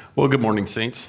Well, good morning, Saints.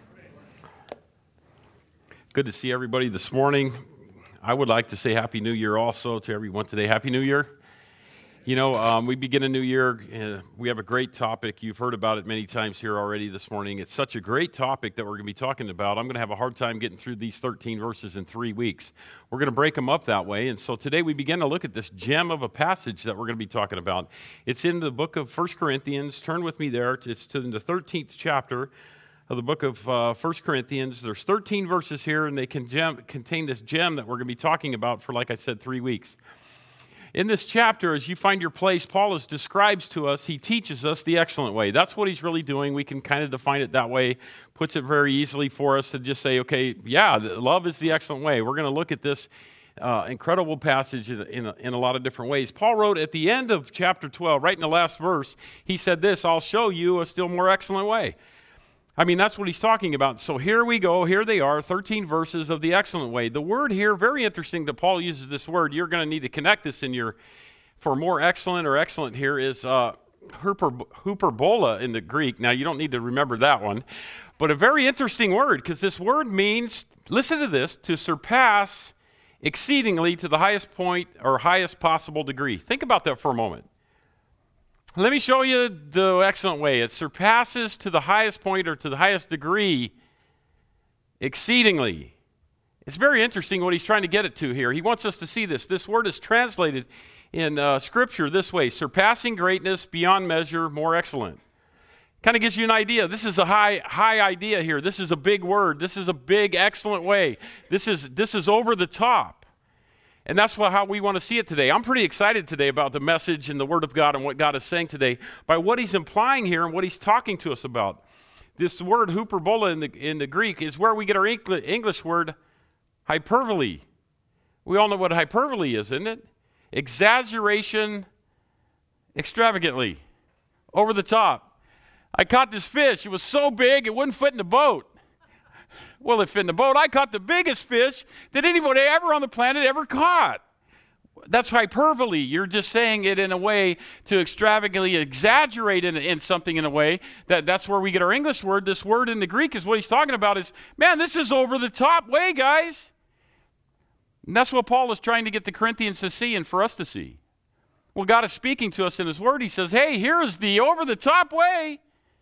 Good to see everybody this morning. I would like to say Happy New Year also to everyone today. Happy New Year. You know, we begin a new year. We have a great topic. You've heard about it many times here already this morning. It's such a great topic that we're going to be talking about. I'm going to have a hard time getting through these 13 verses in 3 weeks. We're going to break them up that way. And so today we begin to look at this gem of a passage that we're going to be talking about. It's in the book of 1 Corinthians. Turn with me there. It's in the 13th chapter of the book of 1 Corinthians. There's 13 verses here, and they contain this gem that we're going to be talking about for, like I said, 3 weeks. In this chapter, as you find your place, Paul describes to us, he teaches us the excellent way. That's what he's really doing. We can kind of define it that way, puts it very easily for us to just say, okay, yeah, love is the excellent way. We're going to look at this incredible passage in a lot of different ways. Paul wrote at the end of chapter 12, right in the last verse, he said this, I'll show you a still more excellent way. I mean, that's what he's talking about. So here we go. Here they are, 13 verses of the excellent way. The word here, very interesting that Paul uses this word. You're going to need to connect this for more excellent or excellent here is hyperbola in the Greek. Now, you don't need to remember that one. But a very interesting word because this word means, listen to this, to surpass exceedingly to the highest point or highest possible degree. Think about that for a moment. Let me show you the excellent way. It surpasses to the highest point or to the highest degree exceedingly. It's very interesting what he's trying to get it to here. He wants us to see this. This word is translated in Scripture this way, surpassing greatness, beyond measure, more excellent. Kind of gives you an idea. This is a high idea here. This is a big word. This is a big, excellent way. This is over the top. And that's how we want to see it today. I'm pretty excited today about the message and the Word of God and what God is saying today by what He's implying here and what He's talking to us about. This word hyperbola in the Greek is where we get our English word hyperbole. We all know what hyperbole is, isn't it? Exaggeration extravagantly, over the top. I caught this fish. It was so big it wouldn't fit in the boat. Well, it fit in the boat. I caught the biggest fish that anybody ever on the planet ever caught. That's hyperbole. You're just saying it in a way to extravagantly exaggerate in something in a way. That's where we get our English word. This word in the Greek is what he's talking about is, man, this is over the top way, guys. And that's what Paul is trying to get the Corinthians to see and for us to see. Well, God is speaking to us in his word. He says, hey, here is the over the top way,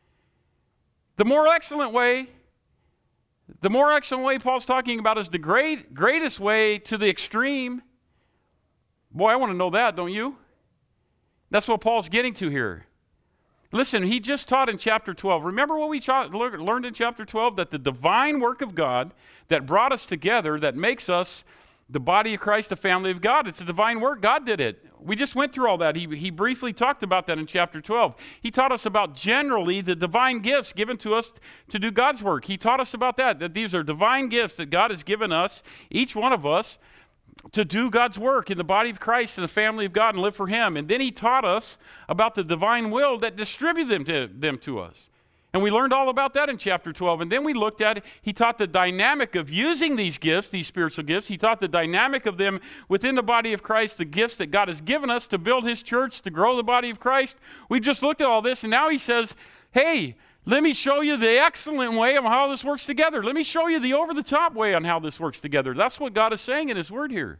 the more excellent way. The more excellent way Paul's talking about is the greatest way to the extreme. Boy, I want to know that, don't you? That's what Paul's getting to here. Listen, he just taught in chapter 12. Remember what we learned in chapter 12? That the divine work of God that brought us together, that makes us the body of Christ, the family of God. It's a divine work. God did it. We just went through all that. He briefly talked about that in chapter 12. He taught us about generally the divine gifts given to us to do God's work. He taught us about that these are divine gifts that God has given us, each one of us, to do God's work in the body of Christ and the family of God and live for him. And then he taught us about the divine will that distributed them to us. And we learned all about that in chapter 12. And then we looked at, he taught the dynamic of using these gifts, these spiritual gifts. He taught the dynamic of them within the body of Christ, the gifts that God has given us to build his church, to grow the body of Christ. We just looked at all this, and now he says, hey, let me show you the excellent way of how this works together. Let me show you the over-the-top way on how this works together. That's what God is saying in his word here.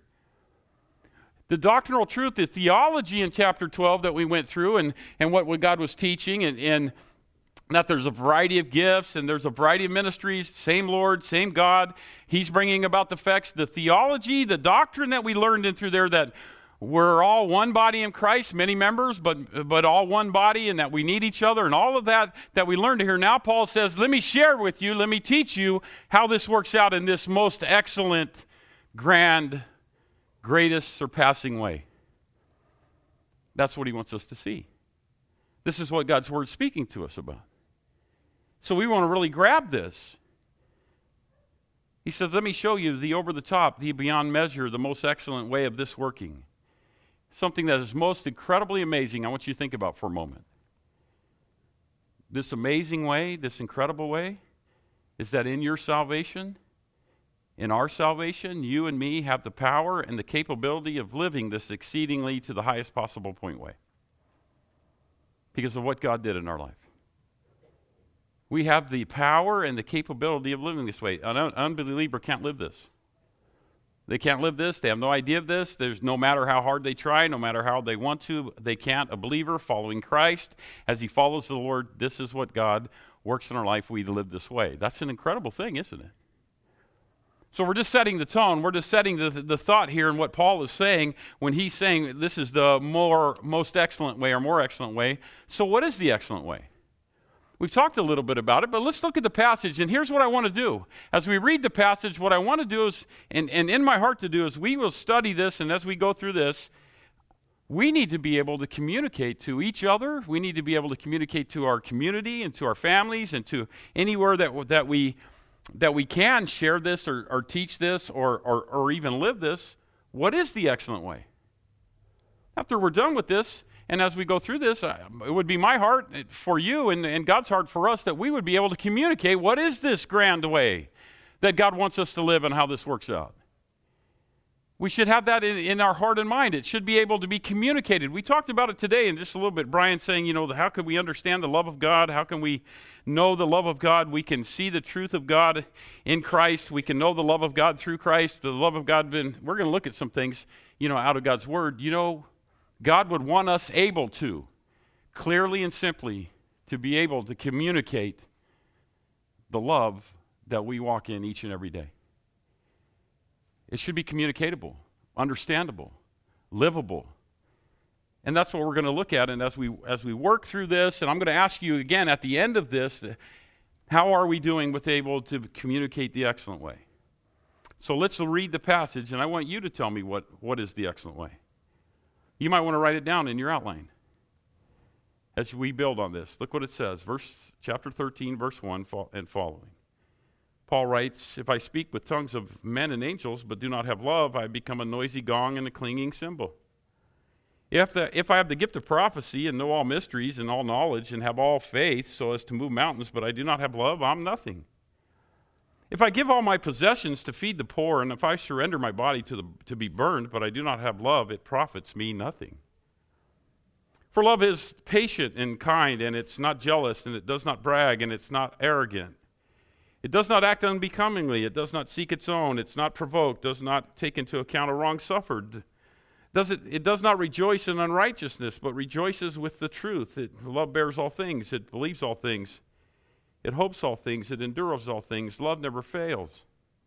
The doctrinal truth, the theology in chapter 12 that we went through and what God was teaching and that there's a variety of gifts and there's a variety of ministries, same Lord, same God. He's bringing about the facts, the theology, the doctrine that we learned in through there that we're all one body in Christ, many members, but all one body and that we need each other and all of that we learned here. Now Paul says, let me share with you, let me teach you how this works out in this most excellent, grand, greatest, surpassing way. That's what he wants us to see. This is what God's word is speaking to us about. So we want to really grab this. He says, let me show you the over the top, the beyond measure, the most excellent way of this working. Something that is most incredibly amazing, I want you to think about for a moment. This amazing way, this incredible way, is that in your salvation, in our salvation, you and me have the power and the capability of living this exceedingly to the highest possible point way. Because of what God did in our life. We have the power and the capability of living this way. An unbeliever can't live this. They can't live this. They have no idea of this. There's no matter how hard they try, no matter how they want to, they can't. A believer following Christ, as he follows the Lord, this is what God works in our life. We live this way. That's an incredible thing, isn't it? So we're just setting the tone. We're just setting the thought here in what Paul is saying when he's saying this is the most excellent way or more excellent way. So what is the excellent way? We've talked a little bit about it, but let's look at the passage, and here's what I want to do. As we read the passage, what I want to do is, and in my heart to do, is we will study this, and as we go through this, we need to be able to communicate to each other. We need to be able to communicate to our community and to our families and to anywhere that we can share this or teach this or even live this. What is the excellent way? After we're done with this, and as we go through this, it would be my heart for you and God's heart for us that we would be able to communicate what is this grand way that God wants us to live and how this works out. We should have that in our heart and mind. It should be able to be communicated. We talked about it today in just a little bit. Brian saying, how can we understand the love of God? How can we know the love of God? We can see the truth of God in Christ. We can know the love of God through Christ. The love of God, we're going to look at some things, out of God's Word. God would want us able to, clearly and simply, to be able to communicate the love that we walk in each and every day. It should be communicatable, understandable, livable. And that's what we're going to look at. And as we work through this, and I'm going to ask you again at the end of this, how are we doing with able to communicate the excellent way? So let's read the passage, and I want you to tell me what is the excellent way. You might want to write it down in your outline as we build on this. Look what it says, chapter 13, verse 1 and following. Paul writes, if I speak with tongues of men and angels but do not have love, I become a noisy gong and a clanging cymbal. If I have the gift of prophecy and know all mysteries and all knowledge and have all faith so as to move mountains, but I do not have love, I'm nothing. If I give all my possessions to feed the poor, and if I surrender my body to be burned, but I do not have love, it profits me nothing. For love is patient and kind, and it's not jealous, and it does not brag, and it's not arrogant. It does not act unbecomingly. It does not seek its own. It's not provoked, does not take into account a wrong suffered. It does not rejoice in unrighteousness, but rejoices with the truth. Love bears all things. It believes all things. It hopes all things. It endures all things. Love never fails.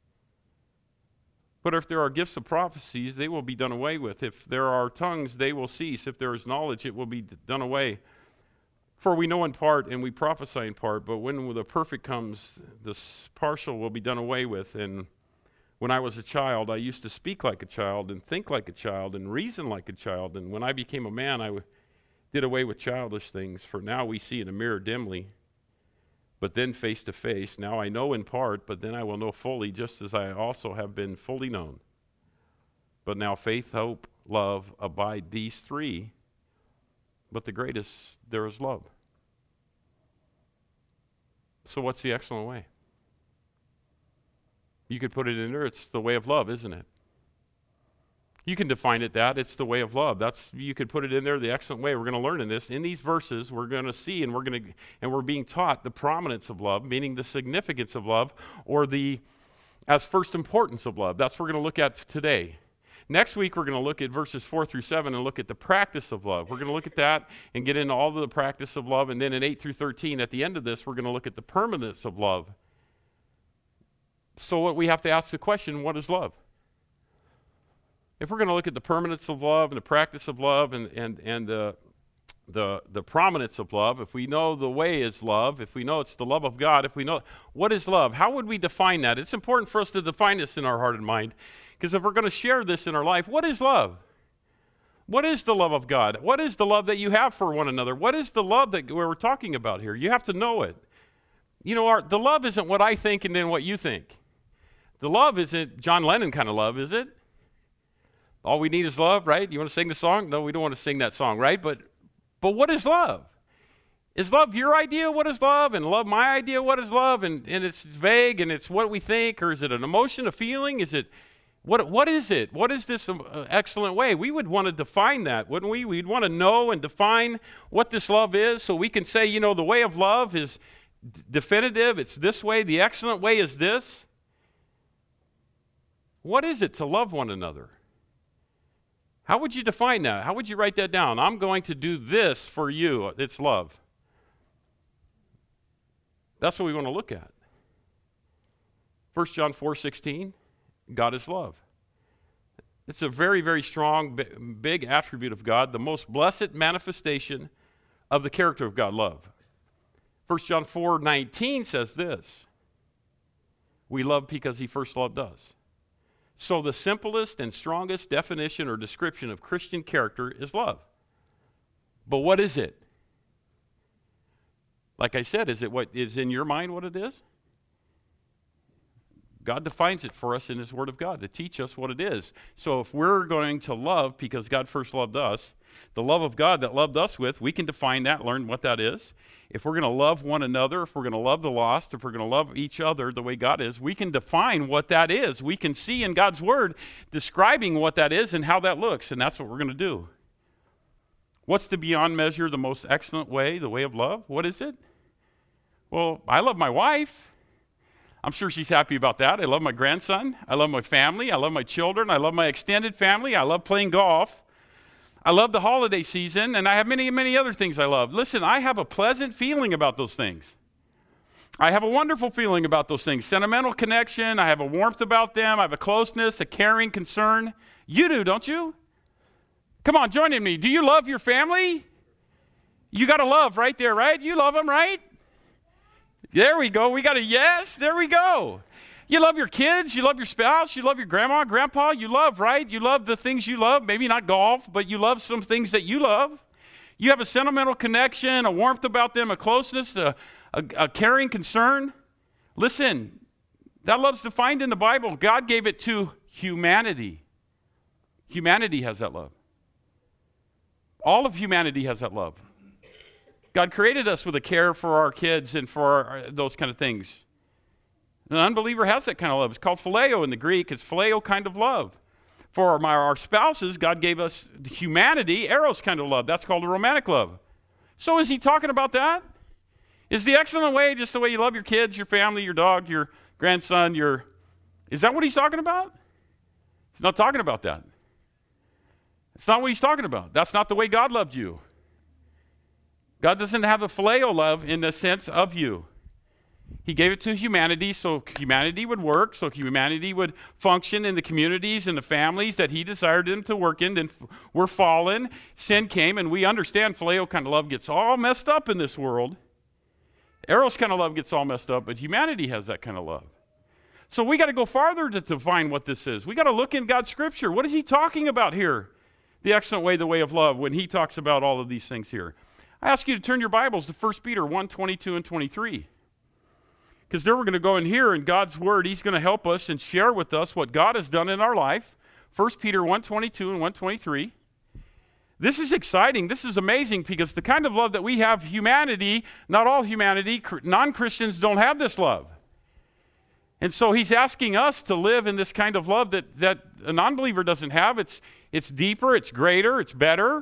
But if there are gifts of prophecies, they will be done away with. If there are tongues, they will cease. If there is knowledge, it will be done away. For we know in part and we prophesy in part, but when the perfect comes, this partial will be done away with. And when I was a child, I used to speak like a child and think like a child and reason like a child. And when I became a man, I did away with childish things. For now we see in a mirror dimly, but then face to face. Now I know in part, but then I will know fully, just as I also have been fully known. But now faith, hope, love abide, these three. But the greatest, there is love. So what's the excellent way? You could put it in there, it's the way of love, isn't it? You can define it that, it's the way of love. You could put it in there, the excellent way. We're going to learn in this. In these verses, we're going to see and we're being taught the prominence of love, meaning the significance of love, or as first importance of love. That's what we're going to look at today. Next week, we're going to look at verses 4 through 7 and look at the practice of love. We're going to look at that and get into all of the practice of love. And then in 8 through 13, at the end of this, we're going to look at the permanence of love. So we have to ask the question, what is love? If we're going to look at the permanence of love and the practice of love and the prominence of love, if we know the way is love, if we know it's the love of God, if we know what is love, how would we define that? It's important for us to define this in our heart and mind, because if we're going to share this in our life, what is love? What is the love of God? What is the love that you have for one another? What is the love that we're talking about here? You have to know it. The love isn't what I think and then what you think. The love isn't John Lennon kind of love, is it? All we need is love, right? You want to sing the song? No, we don't want to sing that song, right? But what is love? Is love your idea? What is love? And love my idea? What is love? And it's vague and it's what we think, or is it an emotion, a feeling? Is it what is it? What is this excellent way? We would want to define that, wouldn't we? We'd want to know and define what this love is so we can say, the way of love is definitive. It's this way. The excellent way is this. What is it to love one another? How would you define that? How would you write that down? I'm going to do this for you. It's love. That's what we want to look at. 1 John 4:16, God is love. It's a very, very strong, big attribute of God, the most blessed manifestation of the character of God, love. 1 John 4:19 says this, we love because he first loved us. So the simplest and strongest definition or description of Christian character is love. But what is it? Like I said, is it what is in your mind what it is? God defines it for us in his word of God to teach us what it is. So if we're going to love because God first loved us, the love of God that loved us with, we can define that, learn what that is. If we're going to love one another, if we're going to love the lost, if we're going to love each other the way God is, we can define what that is. We can see in God's word describing what that is and how that looks, and that's what we're going to do. What's the beyond measure, the most excellent way, the way of love? What is it? Well, I love my wife. I'm sure she's happy about that. I love my grandson. I love my family. I love my children. I love my extended family. I love playing golf. I love the holiday season, and I have many, many other things I love. Listen, I have a pleasant feeling about those things. I have a wonderful feeling about those things. Sentimental connection. I have a warmth about them. I have a closeness, a caring concern. You do, don't you? Come on, join in me. Do you love your family? You got to love right there, right? You love them, right? There we go. We got a yes. There we go. You love your kids. You love your spouse. You love your grandma, grandpa. You love, right? You love the things you love. Maybe not golf, but you love some things that you love. You have a sentimental connection, a warmth about them, a closeness, a caring concern. Listen, that love's defined in the Bible. God gave it to humanity. Humanity has that love. All of humanity has that love. God created us with a care for our kids and for those kind of things. An unbeliever has that kind of love. It's called phileo in the Greek. It's phileo kind of love. For our spouses, God gave us humanity, eros kind of love. That's called a romantic love. So is he talking about that? Is the excellent way just the way you love your kids, your family, your dog, your grandson, is that what he's talking about? He's not talking about that. It's not what he's talking about. That's not the way God loved you. God doesn't have a phileo love in the sense of you. He gave it to humanity so humanity would work, so humanity would function in the communities and the families that he desired them to work in. Then we're fallen, sin came, and we understand phileo kind of love gets all messed up in this world. Eros kind of love gets all messed up, but humanity has that kind of love. So we got to go farther to define what this is. We got to look in God's scripture. What is he talking about here? The excellent way, the way of love, when he talks about all of these things here. I ask you to turn your Bibles to 1 Peter 1, 22 and 23. Because there we're going to go in here in God's word. He's going to help us and share with us what God has done in our life. 1 Peter 1, 22 and 1, 23. This is exciting. This is amazing because the kind of love that we have, humanity, not all humanity, non-Christians don't have this love. And so he's asking us to live in this kind of love that a non-believer doesn't have. It's deeper, it's greater, it's better.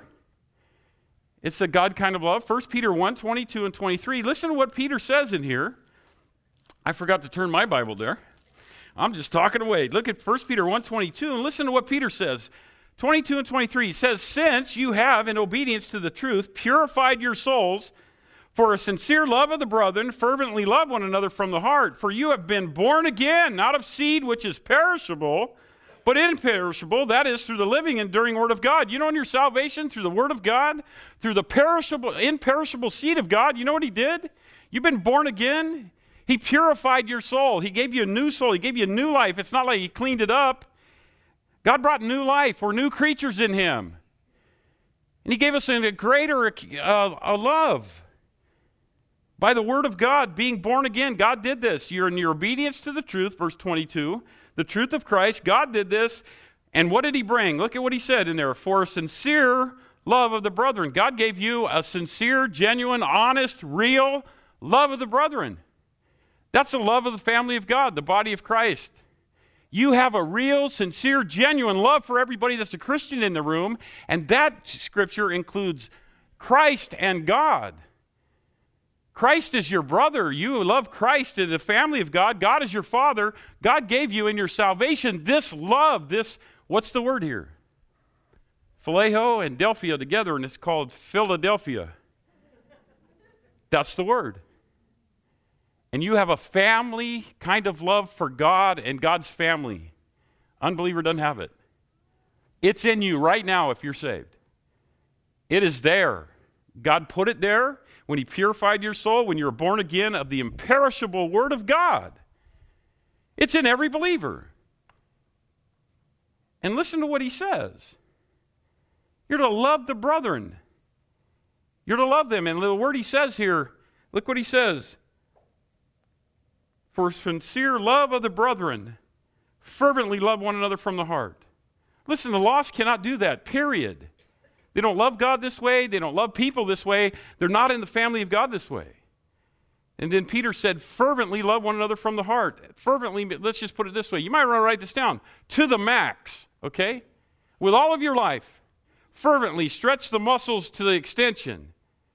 It's a God kind of love. 1 Peter 1, 22 and 23. Listen to what Peter says in here. I forgot to turn my Bible there. I'm just talking away. Look at 1 Peter 1, 22 and listen to what Peter says. 22 and 23. He says, since you have, in obedience to the truth, purified your souls for a sincere love of the brethren, fervently love one another from the heart. For you have been born again, not of seed which is perishable, but imperishable, that is through the living and enduring word of God. You know, in your salvation, through the word of God, through the imperishable seed of God, you know what he did? You've been born again. He purified your soul. He gave you a new soul. He gave you a new life. It's not like he cleaned it up. God brought new life. We're new creatures in him. And he gave us a greater love. By the word of God, being born again, God did this. You're in your obedience to the truth, verse 22. The truth of Christ, God did this. And what did he bring? Look at what he said in there. For a sincere love of the brethren. God gave you a sincere, genuine, honest, real love of the brethren. That's the love of the family of God, the body of Christ. You have a real, sincere, genuine love for everybody that's a Christian in the room. And that scripture includes Christ and God. Christ is your brother. You love Christ in the family of God. God is your Father. God gave you in your salvation this love, what's the word here? Phileo and Delphia together, and it's called Philadelphia. That's the word. And you have a family kind of love for God and God's family. Unbeliever doesn't have it. It's in you right now if you're saved. It is there. God put it there when he purified your soul, when you were born again of the imperishable Word of God. It's in every believer. And listen to what he says. You're to love the brethren. You're to love them. And the word he says here, look what he says. For sincere love of the brethren, fervently love one another from the heart. Listen, the lost cannot do that, period. They don't love God this way. They don't love people this way. They're not in the family of God this way. And then Peter said, fervently love one another from the heart. Fervently, let's just put it this way. You might want to write this down. To the max, okay? With all of your life, fervently stretch the muscles to the extension.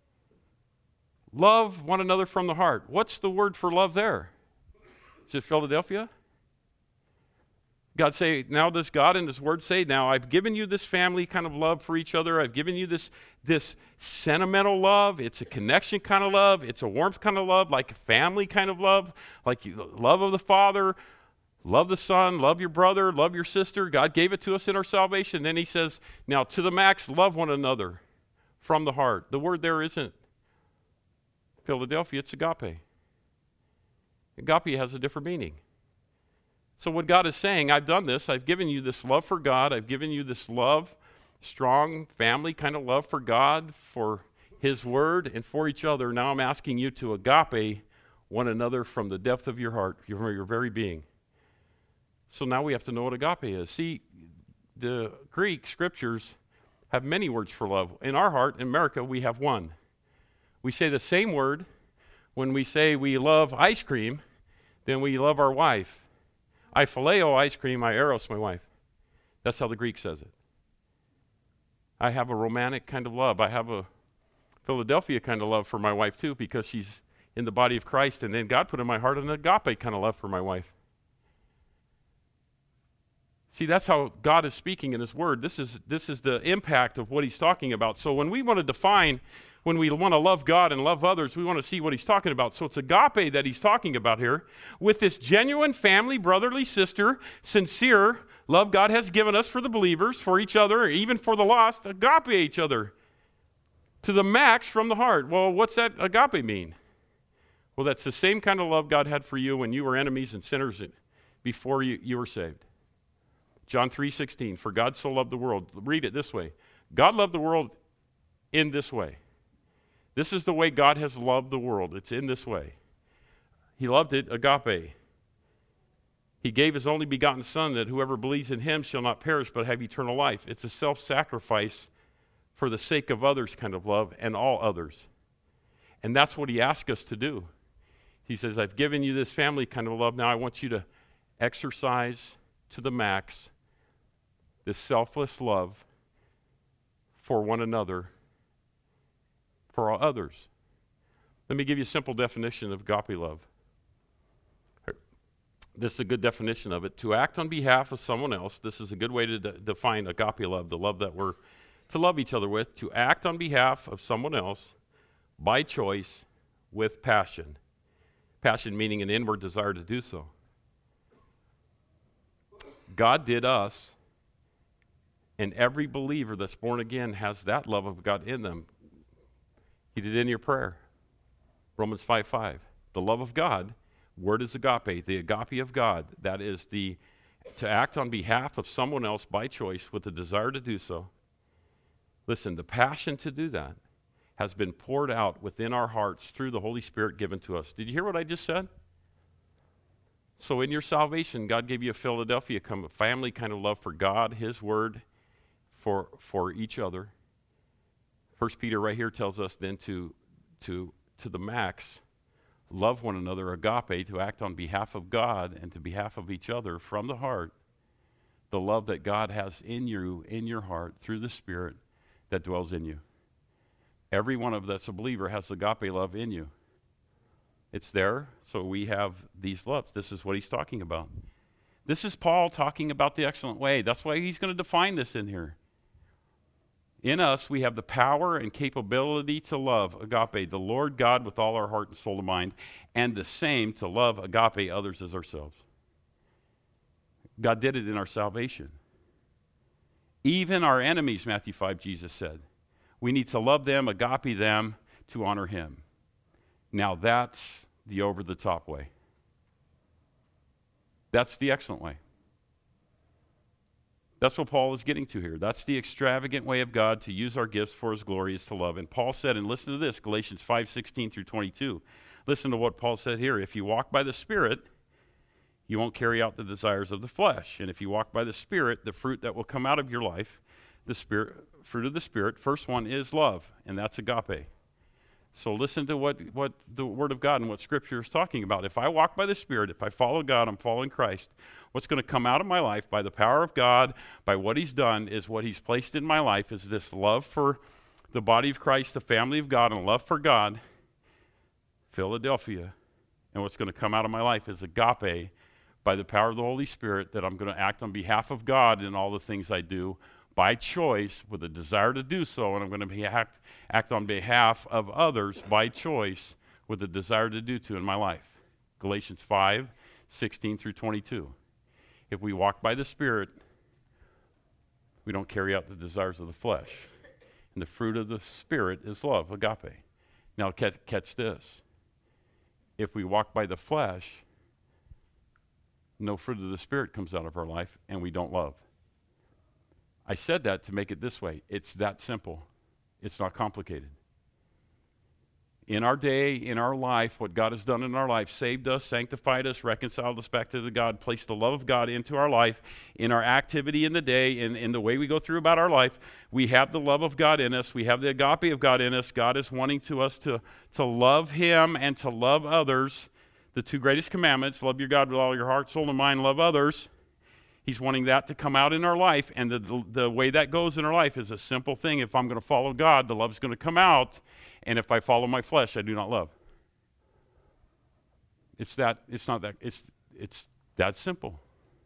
Love one another from the heart. What's the word for love there? Is it Philadelphia? God say, now does God in his word say, now I've given you this family kind of love for each other. I've given you this sentimental love. It's a connection kind of love. It's a warmth kind of love, like a family kind of love, like love of the Father, love the Son, love your brother, love your sister. God gave it to us in our salvation. Then he says, now to the max, love one another from the heart. The word there isn't Philadelphia, it's agape. Agape has a different meaning. So what God is saying, I've done this. I've given you this love for God. I've given you this love, strong family kind of love for God, for his word, and for each other. Now I'm asking you to agape one another from the depth of your heart, from your very being. So now we have to know what agape is. See, the Greek scriptures have many words for love. In our heart, in America, we have one. We say the same word when we say we love ice cream, then we love our wife. I phileo ice cream, I eros my wife. That's how the Greek says it. I have a romantic kind of love. I have a Philadelphia kind of love for my wife too, because she's in the body of Christ, and then God put in my heart an agape kind of love for my wife. See, that's how God is speaking in his word. This is the impact of what he's talking about. So when we want to define, when we want to love God and love others, we want to see what he's talking about. So it's agape that he's talking about here. With this genuine family, brotherly sister, sincere love God has given us for the believers, for each other, even for the lost, agape each other. To the max from the heart. Well, what's that agape mean? Well, that's the same kind of love God had for you when you were enemies and sinners before you were saved. John 3:16, for God so loved the world. Read it this way. God loved the world in this way. This is the way God has loved the world. It's in this way. He loved it agape. He gave his only begotten Son that whoever believes in him shall not perish but have eternal life. It's a self-sacrifice for the sake of others kind of love and all others. And that's what he asks us to do. He says, I've given you this family kind of love. Now I want you to exercise to the max this selfless love for one another, for all others. Let me give you a simple definition of agape love. This is a good definition of it. To act on behalf of someone else, this is a good way to define agape love, the love that we're to love each other with. To act on behalf of someone else by choice with passion. Passion meaning an inward desire to do so. God did us, and every believer that's born again has that love of God in them. He did it in your prayer. Romans 5:5. The love of God, word is agape, the agape of God. That is to act on behalf of someone else by choice with the desire to do so. Listen, the passion to do that has been poured out within our hearts through the Holy Spirit given to us. Did you hear what I just said? So in your salvation, God gave you a Philadelphia family kind of love for God, his word, for each other. 1 Peter right here tells us then to the max, love one another, agape, to act on behalf of God and to behalf of each other from the heart, the love that God has in you, in your heart, through the Spirit that dwells in you. Every one of that's a believer has agape love in you. It's there, so we have these loves. This is what he's talking about. This is Paul talking about the excellent way. That's why he's going to define this in here. In us, we have the power and capability to love, agape, the Lord God with all our heart and soul and mind, and the same to love, agape, others as ourselves. God did it in our salvation. Even our enemies, Matthew 5, Jesus said. We need to love them, agape them, to honor him. Now that's the over-the-top way. That's the excellent way. That's what Paul is getting to here. That's the extravagant way of God to use our gifts for his glory is to love. And Paul said, and listen to this, Galatians 5:16 through 22. Listen to what Paul said here. If you walk by the Spirit, you won't carry out the desires of the flesh. And if you walk by the Spirit, the fruit that will come out of your life, the fruit of the Spirit, first one is love, and that's agape. So listen to what the Word of God and what Scripture is talking about. If I walk by the Spirit, if I follow God, I'm following Christ, what's going to come out of my life by the power of God, by what he's done, is what he's placed in my life is this love for the body of Christ, the family of God, and love for God, Philadelphia. And what's going to come out of my life is agape by the power of the Holy Spirit, that I'm going to act on behalf of God in all the things I do by choice with a desire to do so, and I'm going to act on behalf of others by choice with a desire to do so in my life. Galatians 5:16 through 22. If we walk by the Spirit, we don't carry out the desires of the flesh. And the fruit of the Spirit is love, agape. Now catch this. If we walk by the flesh, no fruit of the Spirit comes out of our life, and we don't love. I said that to make it this way. It's that simple. It's not complicated. In our day, in our life, what God has done in our life, saved us, sanctified us, reconciled us back to the God, placed the love of God into our life, in our activity in the day, in the way we go through about our life, we have the love of God in us. We have the agape of God in us. God is wanting to us to love him and to love others. The two greatest commandments, love your God with all your heart, soul, and mind, love others. He's wanting that to come out in our life, and the way that goes in our life is a simple thing. If I'm going to follow God, the love's going to come out, and if I follow my flesh, I do not love. It's that simple.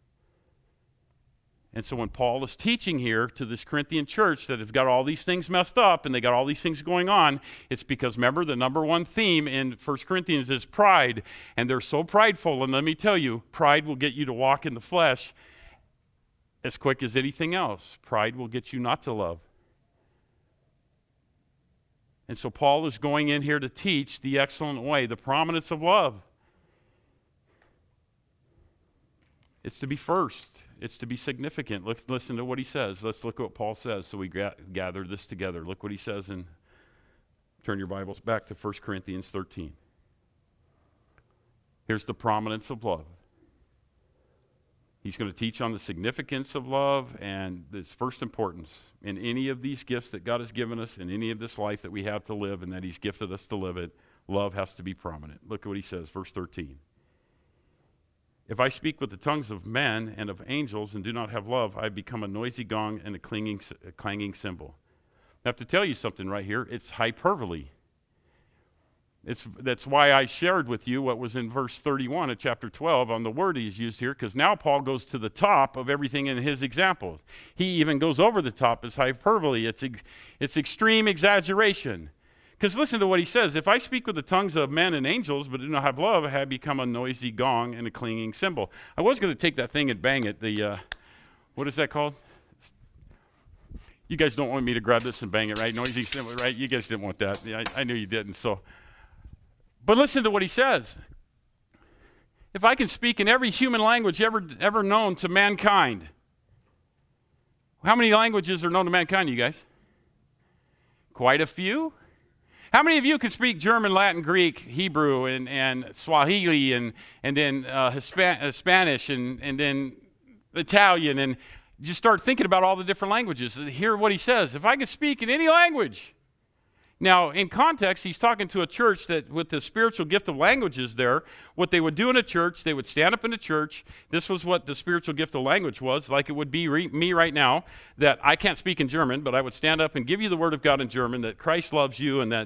And so when Paul is teaching here to this Corinthian church that have got all these things messed up and they got all these things going on, it's because, remember, the number one theme in 1 Corinthians is pride, and they're so prideful, and let me tell you, pride will get you to walk in the flesh as quick as anything else. Pride will get you not to love. And so Paul is going in here to teach the excellent way, the prominence of love. It's to be first. It's to be significant. Listen to what he says. Let's look at what Paul says so we gather this together. Look what he says, and turn your Bibles back to 1 Corinthians 13. Here's the prominence of love. He's going to teach on the significance of love and its first importance in any of these gifts that God has given us, in any of this life that we have to live and that he's gifted us to live it. Love has to be prominent. Look at what he says, verse 13. If I speak with the tongues of men and of angels and do not have love, I become a noisy gong and a clanging cymbal. I have to tell you something right here. It's hyperbole. That's why I shared with you what was in verse 31 of chapter 12 on the word he's used here, because now Paul goes to the top of everything in his examples. He even goes over the top as hyperbole. It's extreme exaggeration. Because listen to what he says. If I speak with the tongues of men and angels but do not have love, I have become a noisy gong and a clanging cymbal. I was going to take that thing and bang it. What is that called? You guys don't want me to grab this and bang it, right? Noisy cymbal, right? You guys didn't want that. I knew you didn't. But listen to what he says. If I can speak in every human language ever known to mankind. How many languages are known to mankind, you guys? Quite a few. How many of you can speak German, Latin, Greek, Hebrew, and Swahili, and then Spanish, and then Italian, and just start thinking about all the different languages? Hear what he says. If I could speak in any language. Now, in context, he's talking to a church that with the spiritual gift of languages there, what they would do in a church, they would stand up in a church. This was what the spiritual gift of language was, like it would be me right now, that I can't speak in German, but I would stand up and give you the word of God in German, that Christ loves you and that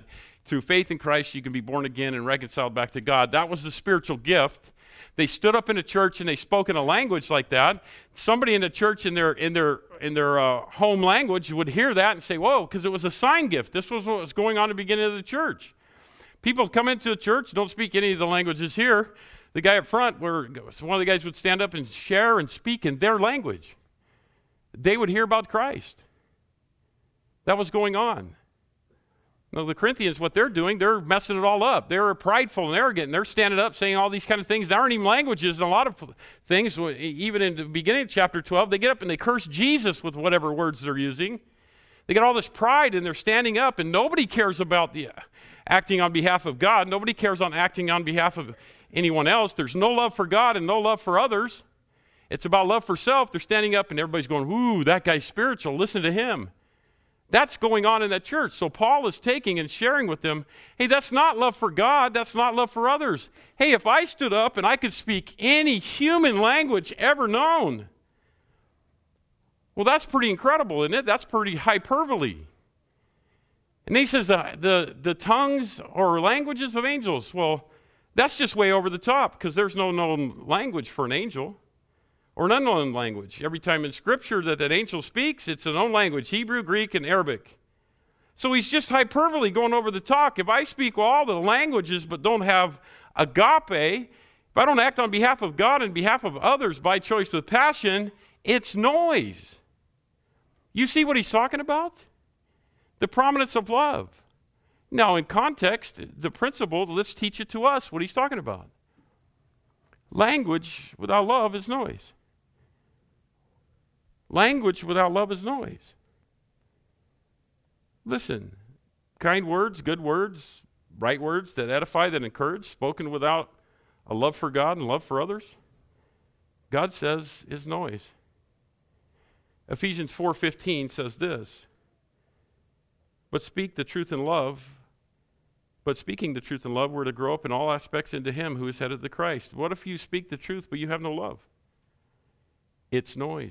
through faith in Christ, you can be born again and reconciled back to God. That was the spiritual gift. They stood up in a church and they spoke in a language like that. Somebody in the church in their home language would hear that and say, whoa, because it was a sign gift. This was what was going on at the beginning of the church. People come into the church, don't speak any of the languages here. The guy up front, one of the guys would stand up and share and speak in their language. They would hear about Christ. That was going on. Now, the Corinthians, what they're doing, they're messing it all up. They're prideful and arrogant, and they're standing up saying all these kind of things. There aren't even languages in a lot of things. Even in the beginning of chapter 12, they get up and they curse Jesus with whatever words they're using. They get all this pride, and they're standing up, and nobody cares about the acting on behalf of God. Nobody cares on acting on behalf of anyone else. There's no love for God and no love for others. It's about love for self. They're standing up, and everybody's going, ooh, that guy's spiritual. Listen to him. That's going on in that church. So Paul is taking and sharing with them, hey, that's not love for God. That's not love for others. Hey, if I stood up and I could speak any human language ever known, well, that's pretty incredible, isn't it? That's pretty hyperbole. And he says the tongues or languages of angels. Well, that's just way over the top because there's no known language for an angel. Or an unknown language. Every time in Scripture that an angel speaks, it's an unknown language, Hebrew, Greek, and Arabic. So he's just hyperbole going over the top. If I speak all the languages but don't have agape, if I don't act on behalf of God and behalf of others by choice with passion, it's noise. You see what he's talking about? The prominence of love. Now, in context, the principle, let's teach it to us what he's talking about. Language without love is noise. Language without love is noise. Listen, kind words, good words, right words that edify, that encourage, spoken without a love for God and love for others, God says is noise. Ephesians 4:15 says this, but speaking the truth in love, we're to grow up in all aspects into him who is head of the Christ. What if you speak the truth but you have no love? It's noise.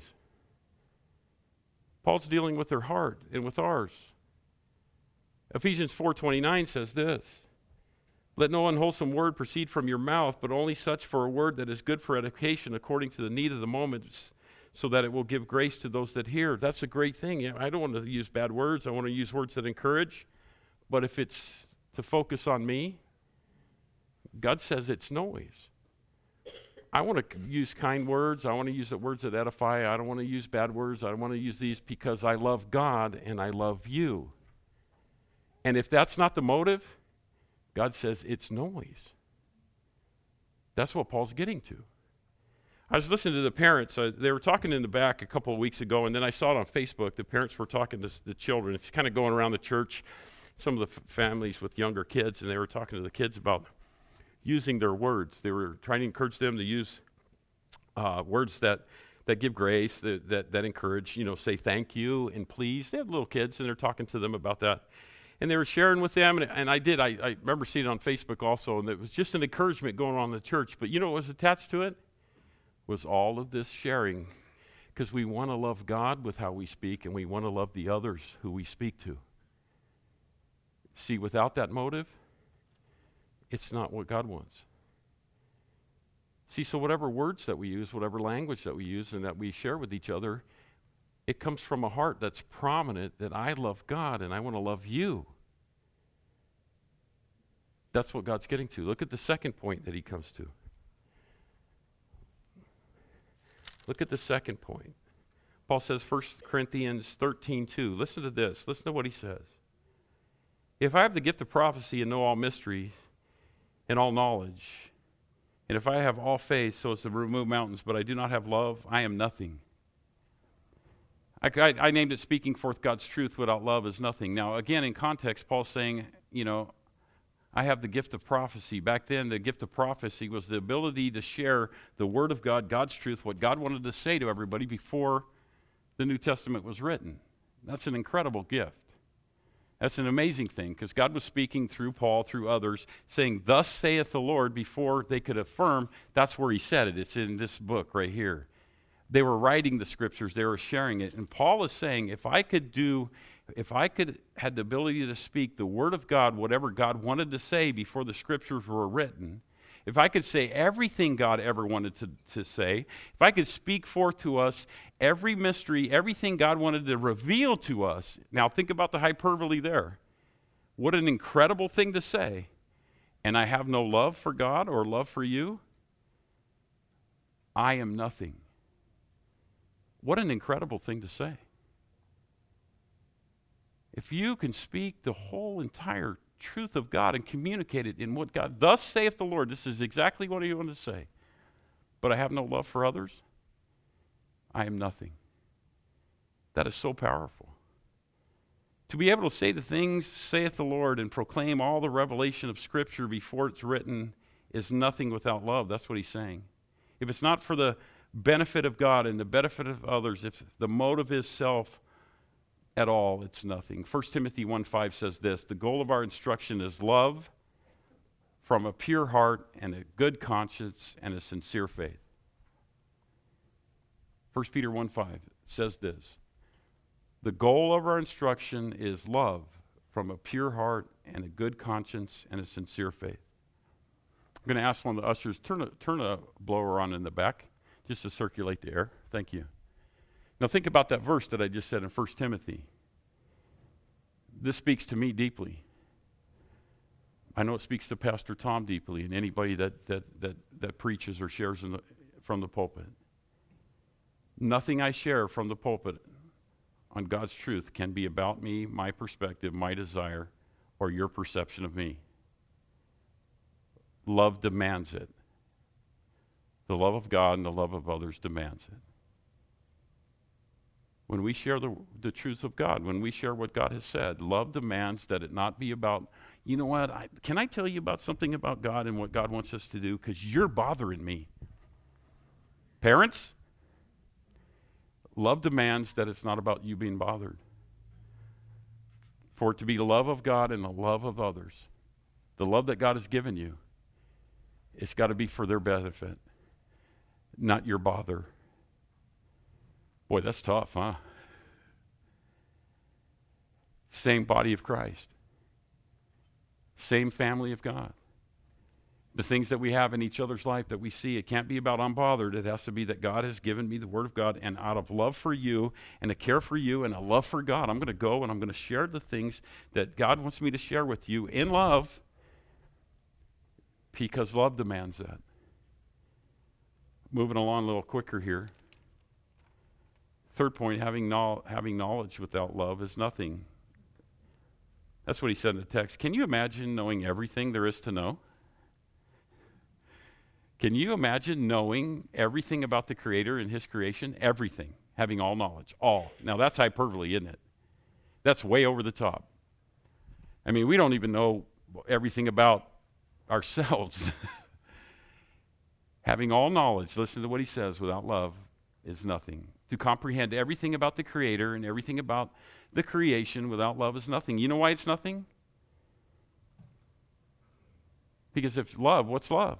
Paul's dealing with their heart and with ours. Ephesians 4:29 says this, let no unwholesome word proceed from your mouth, but only such for a word that is good for edification according to the need of the moment, so that it will give grace to those that hear. That's a great thing. I don't want to use bad words. I want to use words that encourage. But if it's to focus on me, God says it's noise. I want to use kind words. I want to use the words that edify. I don't want to use bad words. I want to use these because I love God and I love you. And if that's not the motive, God says it's noise. That's what Paul's getting to. I was listening to the parents. They were talking in the back a couple of weeks ago, and then I saw it on Facebook. The parents were talking to the children. It's kind of going around the church, some of the families with younger kids, and they were talking to the kids about using their words. They were trying to encourage them to use words that give grace, that encourage, say thank you and please. They have little kids, and they're talking to them about that. And they were sharing with them, and I remember seeing it on Facebook also, and it was just an encouragement going on in the church. But you know what was attached to it? Was all of this sharing, because we want to love God with how we speak, and we want to love the others who we speak to. See, without that motive, it's not what God wants. See, so whatever words that we use, whatever language that we use and that we share with each other, it comes from a heart that's prominent that I love God and I want to love you. That's what God's getting to. Look at the second point that he comes to. Look at the second point. Paul says, 1 Corinthians 13:2. Listen to this. Listen to what he says. If I have the gift of prophecy and know all mysteries and all knowledge, and if I have all faith so as to remove mountains, but I do not have love, I am nothing. I named it speaking forth God's truth without love is nothing. Now, again, in context, Paul's saying, I have the gift of prophecy. Back then, the gift of prophecy was the ability to share the Word of God, God's truth, what God wanted to say to everybody before the New Testament was written. That's an incredible gift. That's an amazing thing, because God was speaking through Paul, through others, saying, thus saith the Lord, before they could affirm. That's where he said it. It's in this book right here. They were writing the Scriptures. They were sharing it. And Paul is saying, if I could do if I had the ability to speak the Word of God, whatever God wanted to say before the Scriptures were written, if I could say everything God ever wanted to say, if I could speak forth to us every mystery, everything God wanted to reveal to us. Now think about the hyperbole there. What an incredible thing to say. And I have no love for God or love for you. I am nothing. What an incredible thing to say. If you can speak the whole entire truth of God and communicate it in what God, thus saith the Lord, this is exactly what he wanted to say. But I have no love for others. I am nothing. That is so powerful. To be able to say the things, saith the Lord, and proclaim all the revelation of Scripture before it's written is nothing without love. That's what he's saying. If it's not for the benefit of God and the benefit of others, if the motive is self at all, it's nothing. 1 Timothy 1:5 says this, the goal of our instruction is love from a pure heart and a good conscience and a sincere faith. 1 Peter 1:5 says this, the goal of our instruction is love from a pure heart and a good conscience and a sincere faith. I'm going to ask one of the ushers, turn a blower on in the back just to circulate the air. Thank you. Now think about that verse that I just said in 1 Timothy. This speaks to me deeply. I know it speaks to Pastor Tom deeply and anybody that preaches or shares from the pulpit. Nothing I share from the pulpit on God's truth can be about me, my perspective, my desire, or your perception of me. Love demands it. The love of God and the love of others demands it. When we share the truth of God, when we share what God has said, love demands that it not be about, you know what, can I tell you about something about God and what God wants us to do? Because you're bothering me. Parents, love demands that it's not about you being bothered. For it to be the love of God and the love of others, the love that God has given you, it's got to be for their benefit, not your bother. Boy, that's tough, huh? Same body of Christ. Same family of God. The things that we have in each other's life that we see, it can't be about I'm bothered. It has to be that God has given me the Word of God, and out of love for you and a care for you and a love for God, I'm going to go and I'm going to share the things that God wants me to share with you in love, because love demands that. Moving along a little quicker here. Third point, having knowledge without love is nothing. That's what he said in the text. Can you imagine knowing everything there is to know? Can you imagine knowing everything about the Creator and His creation? Everything. Having all knowledge. All. Now that's hyperbole, isn't it? That's way over the top. I mean, we don't even know everything about ourselves. Having all knowledge, listen to what he says, without love is nothing. To comprehend everything about the Creator and everything about the creation without love is nothing. You know why it's nothing? Because if love, what's love?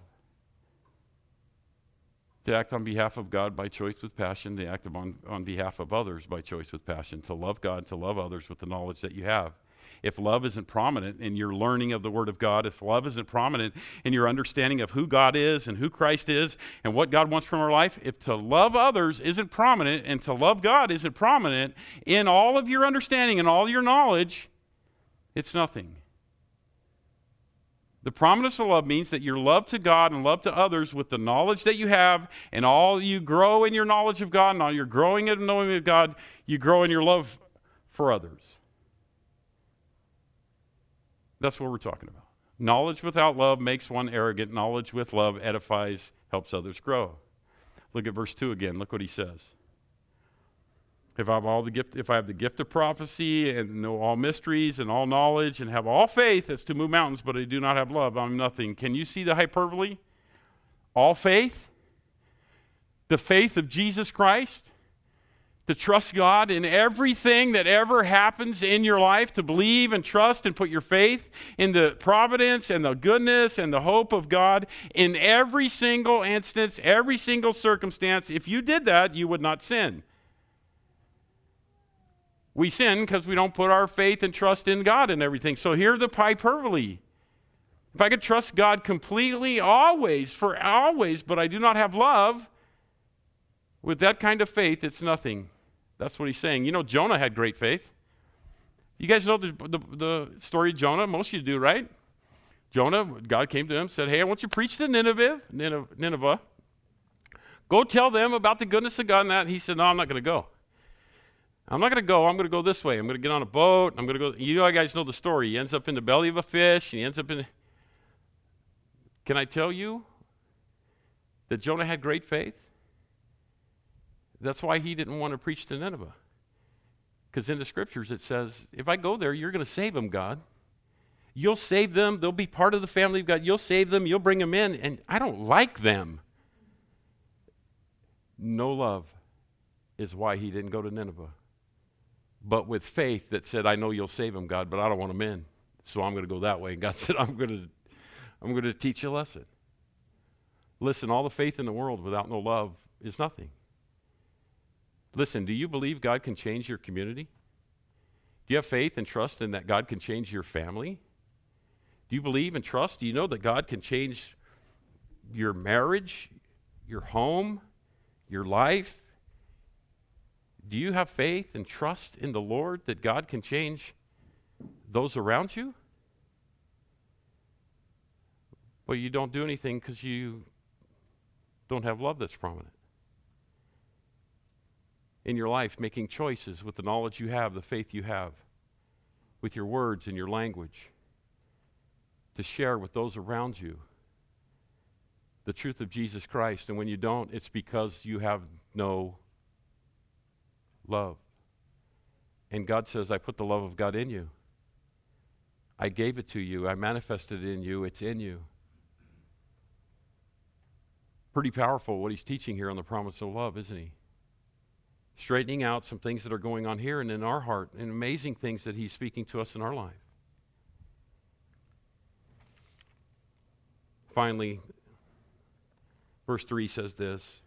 To act on behalf of God by choice with passion, to act on behalf of others by choice with passion, to love God, to love others with the knowledge that you have. If love isn't prominent in your learning of the Word of God, if love isn't prominent in your understanding of who God is and who Christ is and what God wants from our life, if to love others isn't prominent and to love God isn't prominent in all of your understanding and all your knowledge, it's nothing. The prominence of love means that your love to God and love to others with the knowledge that you have, and all you grow in your knowledge of God and all you're growing in knowing of God, you grow in your love for others. That's what we're talking about. Knowledge without love makes one arrogant. Knowledge with love edifies, helps others grow. Look at verse 2 again. Look what he says. If I have the gift of prophecy and know all mysteries and all knowledge and have all faith as to move mountains, but I do not have love, I'm nothing. Can you see the hyperbole? All faith? The faith of Jesus Christ? To trust God in everything that ever happens in your life, to believe and trust and put your faith in the providence and the goodness and the hope of God in every single instance, every single circumstance. If you did that, you would not sin. We sin because we don't put our faith and trust in God and everything. So here's the hyperbole. If I could trust God completely, always, for always, but I do not have love, with that kind of faith, it's nothing. That's what he's saying. You know, Jonah had great faith. You guys know the story of Jonah? Most of you do, right? Jonah, God came to him and said, hey, I want you to preach to Nineveh. Go tell them about the goodness of God and that. And he said, no, I'm not going to go. I'm not going to go. I'm going to go this way. I'm going to get on a boat. I'm going to go. You guys know the story. He ends up in the belly of a fish. He ends up in. Can I tell you that Jonah had great faith? That's why he didn't want to preach to Nineveh. Because in the scriptures it says, if I go there, you're going to save them, God. You'll save them. They'll be part of the family of God. You'll save them. You'll bring them in. And I don't like them. No love is why he didn't go to Nineveh. But with faith that said, I know you'll save them, God, but I don't want them in. So I'm going to go that way. And God said, I'm going to teach you a lesson. Listen, all the faith in the world without no love is nothing. Listen, do you believe God can change your community? Do you have faith and trust in that God can change your family? Do you believe and trust? Do you know that God can change your marriage, your home, your life? Do you have faith and trust in the Lord that God can change those around you? Well, you don't do anything because you don't have love that's prominent. In your life, making choices with the knowledge you have, the faith you have, with your words and your language, to share with those around you the truth of Jesus Christ. And when you don't, it's because you have no love. And God says, I put the love of God in you. I gave it to you. I manifested it in you. It's in you. Pretty powerful what he's teaching here on the promise of love, isn't he? Straightening out some things that are going on here and in our heart, and amazing things that he's speaking to us in our life. Finally, verse 3 says this,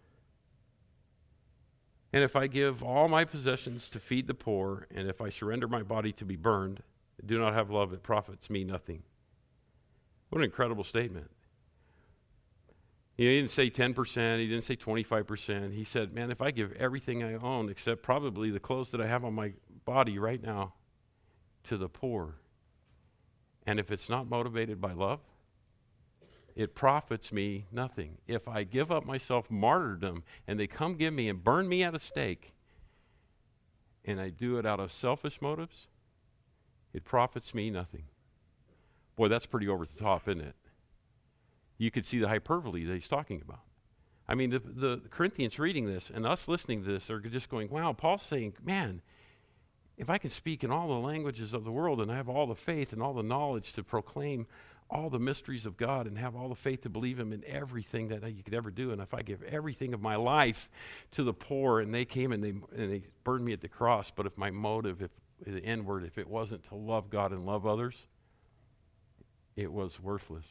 and if I give all my possessions to feed the poor, and if I surrender my body to be burned, and do not have love, it profits me nothing. What an incredible statement. He didn't say 10%, he didn't say 25%. He said, man, if I give everything I own, except probably the clothes that I have on my body right now, to the poor, and if it's not motivated by love, it profits me nothing. If I give up myself martyrdom and they come get me and burn me at a stake, and I do it out of selfish motives, it profits me nothing. Boy, that's pretty over the top, isn't it? You could see the hyperbole that he's talking about. I mean, the Corinthians reading this and us listening to this are just going, wow, Paul's saying, man, if I can speak in all the languages of the world and I have all the faith and all the knowledge to proclaim all the mysteries of God and have all the faith to believe him in everything that you could ever do, and if I give everything of my life to the poor and they came and they burned me at the cross, but if my motive, if the inward, if it wasn't to love God and love others, it was worthless.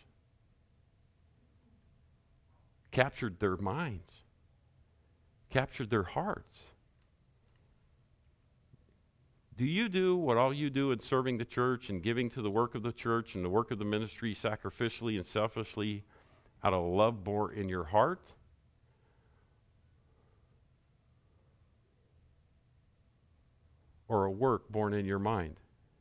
Captured their minds, captured their hearts. Do you do what all you do in serving the church and giving to the work of the church and the work of the ministry sacrificially and selfishly out of love born in your heart? Or a work born in your mind?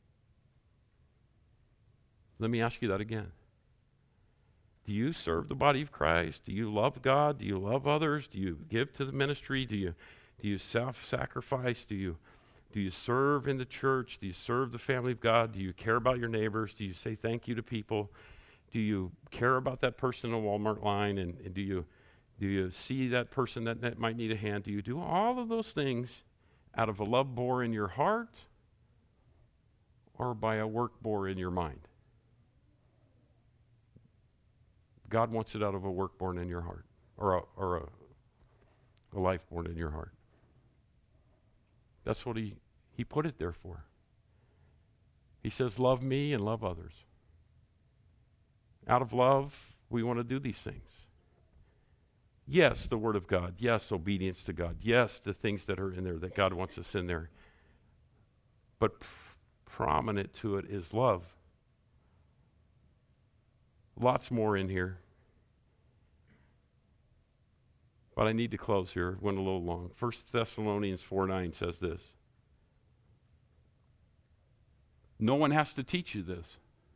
Let me ask you that again. Do you serve the body of Christ? Do you love God? Do you love others? Do you give to the ministry? Do you self-sacrifice? Do you serve in the church? Do you serve the family of God? Do you care about your neighbors? Do you say thank you to people? Do you care about that person in the Walmart line? And do you see that person that might need a hand? Do you do all of those things out of a love bore in your heart or by a work bore in your mind? God wants it out of a work born in your heart, or a life born in your heart. That's what he put it there for. He says, love me and love others. Out of love, we want to do these things. Yes, the Word of God. Yes, obedience to God. Yes, the things that are in there that God wants us in there. but prominent to it is love. Lots more in here. But I need to close here. It went a little long. 1 Thessalonians 4:9 says this. No one has to teach you this.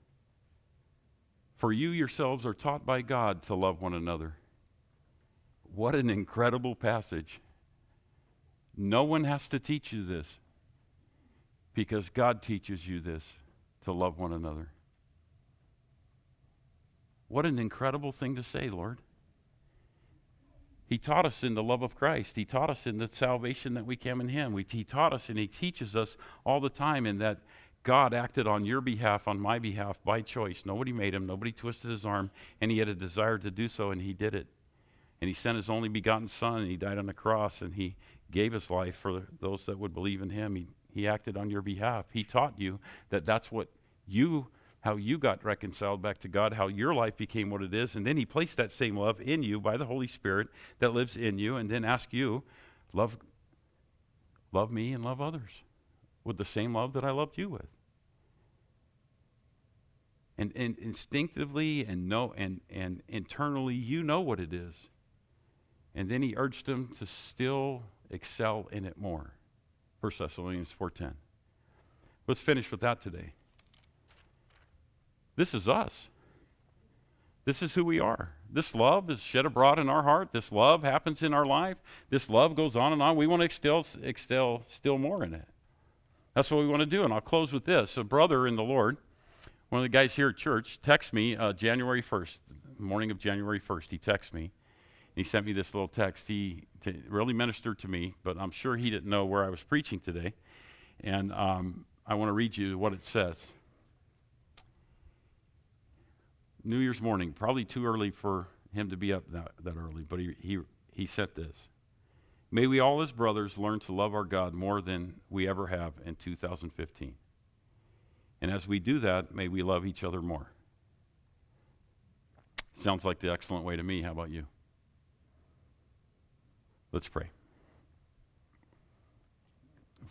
For you yourselves are taught by God to love one another. What an incredible passage. No one has to teach you this because God teaches you this, to love one another. What an incredible thing to say, Lord. He taught us in the love of Christ. He taught us in the salvation that we came in Him. He taught us and He teaches us all the time in that God acted on your behalf, on my behalf, by choice. Nobody made Him. Nobody twisted His arm, and He had a desire to do so, and He did it. And He sent His only begotten Son, and He died on the cross, and He gave His life for those that would believe in Him. He acted on your behalf. He taught you that that's what how you got reconciled back to God, how your life became what it is, and then He placed that same love in you by the Holy Spirit that lives in you, and then asked you, love me and love others with the same love that I loved you with. And instinctively and internally, you know what it is. And then He urged them to still excel in it more. 1 Thessalonians 4:10. Let's finish with that today. This is us. This is who we are. This love is shed abroad in our heart. This love happens in our life. This love goes on and on. We want to excel still more in it. That's what we want to do. And I'll close with this. A brother in the Lord, one of the guys here at church, texted me January 1st, morning of January 1st. He texted me. He sent me this little text. He really ministered to me, but I'm sure he didn't know where I was preaching today. And I want to read you what it says. New Year's morning, probably too early for him to be up that early, but he sent this. May we all as brothers learn to love our God more than we ever have in 2015. And as we do that, may we love each other more. Sounds like the excellent way to me. How about you? Let's pray.